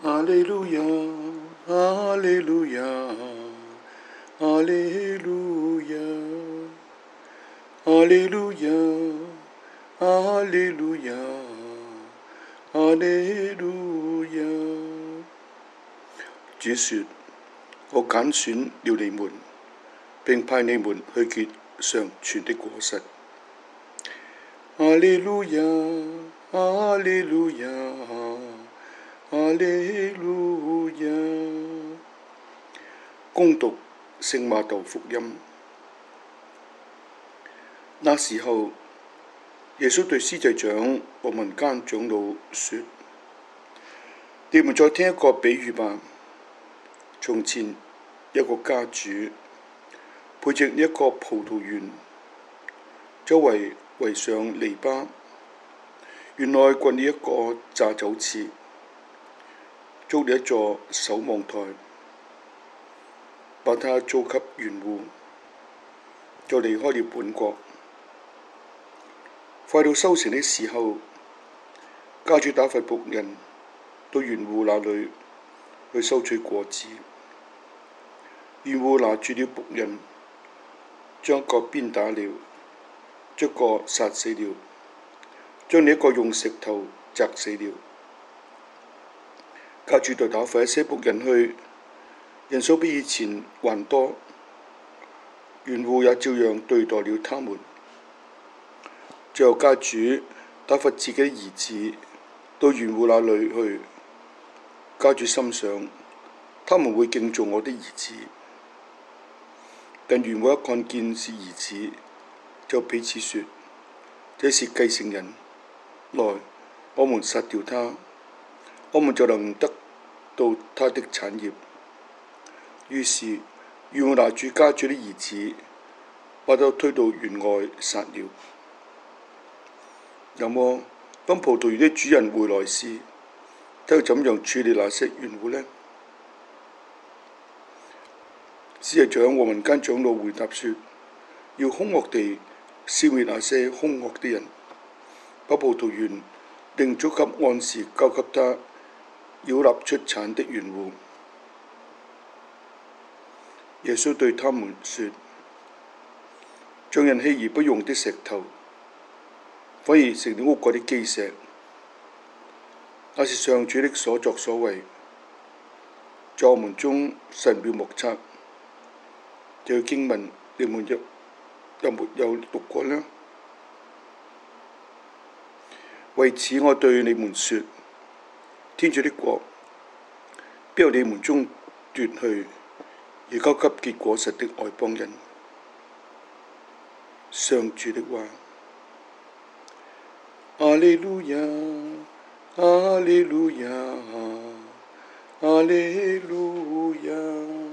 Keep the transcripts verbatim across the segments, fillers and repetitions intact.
哈利路亞，哈利路亞，哈利路亞，哈利路亞，哈利路亞，哈利路亞。主說：我揀選了你們，並派你們去結常存的果實。哈利路亞，哈利路亞，哈利路亞。恭讀聖瑪竇福音。那時候，耶穌對司祭長和民間長老說：你們再聽一個比喻吧。從前一個家主培植一個葡萄園，周圍圍上籬笆，園內掘了一個榨酒池，築了一座守望台，把它租給園戶，就離開了本國。快到收成的時候，家主打發僕人到園戶那裏去收取果子。園戶拿住了僕人，將一個鞭打了，將一個殺死了，將另一個用石頭砸死了。家主就打發一些僕人去，人數比以前還多，園戶也照樣對待了他們。最後家主打發自己的兒子到園戶那裏去，家主心想，他們會敬重我的兒子。但園戶一看見是兒子，就彼此說：這是繼承人，來，我們殺掉他，我們就能得到他的產業。於是園戶拿住家主的兒子，把他推到園外殺了。那麼，當葡萄園的主人回來時，他要怎樣處理那些園戶呢？司祭長和民間長老回答說：要兇惡地消滅那些兇惡的人，把葡萄園另租給按時交給他繳納出產的園戶。耶穌對他們說：匠人棄而不用的石頭，反而成了屋角的基石，那是上主的所作所為。在我們中神妙莫測。這句經文你們有有沒有讀過呢？為此我對你們說，天主的國必由你們中奪去，而交給結果實的外邦人。上主的話。哈利路亞，哈利路亞，哈利路亞。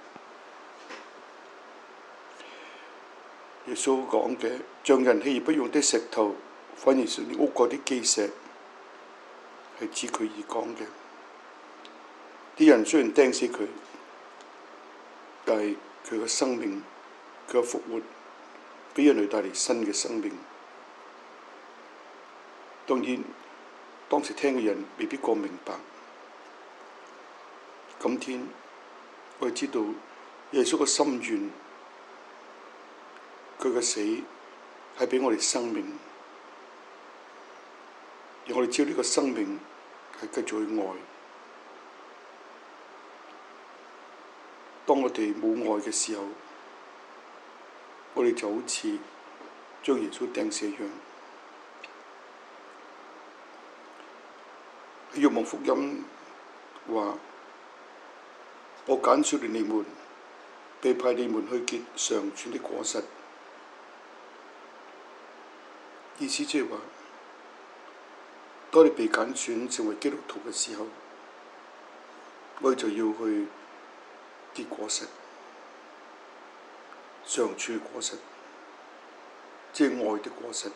耶穌講嘅匠人棄而不用的石頭，反而成了屋角的基石，係指佢而講嘅。啲人雖然釘死佢，但係佢嘅生命，佢嘅復活，俾人類帶嚟新嘅生命。當然，當時聽嘅人未必過明白。今天我哋知道耶穌嘅心願，佢嘅死係俾我哋生命，而我哋知道呢個生命係繼續去愛。當我哋冇愛嘅時候，我哋就好似將耶穌釘死一樣。若望福音話：我揀選了你們，並派你們去結常存的果實。意思即係話，當你被揀選成為基督徒嘅時候，我哋就要去結果實，常存嘅果實，即係愛的果實。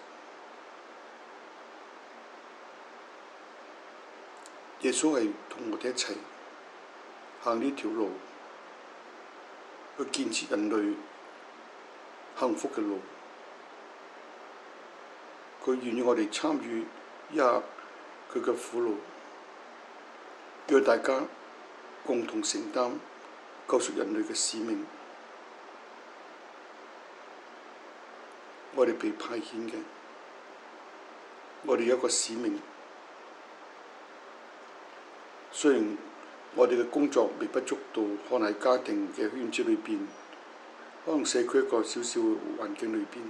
耶穌係同我哋一齊行呢條路，去建設人類幸福嘅路。佢願意我哋參與一下佢嘅苦路， 讓大家共同承擔救贖人類嘅使命。我哋被派遣嘅，我哋有一個使命。雖然我哋嘅工作微不足道，可能喺家庭嘅圈子裏邊，可能社區一個小小環境裏邊，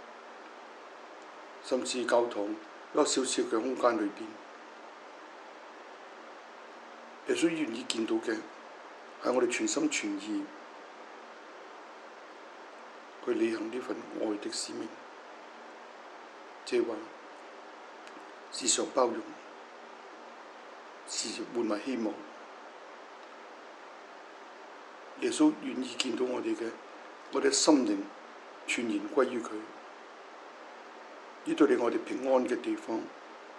甚至教堂一個小小嘅空間裏邊，耶穌願意見到嘅係我哋全心全意去履行呢份愛的使命，即係話時常包容，時常滿懷希望。耶穌願意見到我哋嘅，我哋嘅心靈全然歸於佢。呢度係我哋平安嘅地方。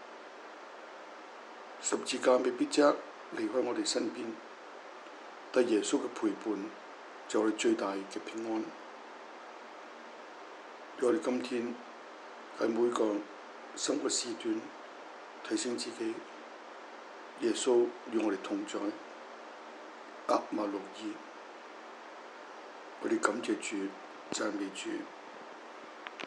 十字架未必即刻離開我哋身邊，但耶穌嘅陪伴就係我哋最大嘅平安。我哋今天喺每個生活時段提醒自己，耶穌與我哋同在，厄瑪奴耳。我哋感謝主，讚美主。